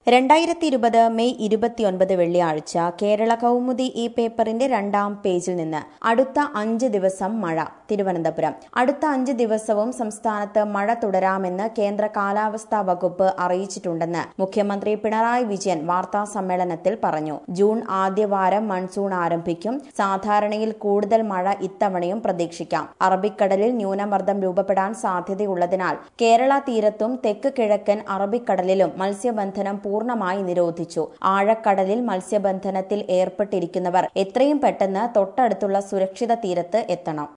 2020 May 29 വെള്ളിയാഴ്ച കേരള കൗമുദി ഈ പേപ്പറിന്റെ 2-ാം പേജിൽ നിന്ന് അടുത്ത 5 ദിവസം മഴ. തിരുവനന്തപുരം. അടുത്ത 5 ദിവസവും സംസ്ഥാനത്ത് മഴ തുടരാമെന്ന് കേന്ദ്ര കാലാവസ്ഥാ വകുപ്പ് അറിയിച്ചിട്ടുണ്ടെന്ന് മുഖ്യമന്ത്രി പിണറായി വിജയൻ വാർത്താ സമ്മേളനത്തിൽ പറഞ്ഞു. ജൂൺ ആദ്യവാരം മൺസൂൺ ആരംഭിക്കും. സാധാരണയിൽ കൂടുതൽ മഴ ഇത്തവണയും പ്രതീക്ഷിക്കാം. അറബിക്കടലിൽ ന്യൂനമർദ്ദം രൂപപ്പെടാൻ സാധ്യതയുള്ളതിനാൽ കേരള തീരത്തും തെക്ക് കിഴക്കൻ അറബിക്കടലിലും മത്സ്യബന്ധനം പൂർണ്ണമായി നിരോധിച്ചു. ആഴക്കടലിൽ മത്സ്യബന്ധനത്തിൽ ഏർപ്പെട്ടിരിക്കുന്നവർ എത്രയും പെട്ടെന്ന് തൊട്ടടുത്തുള്ള സുരക്ഷിത തീരത്ത് എത്തണം.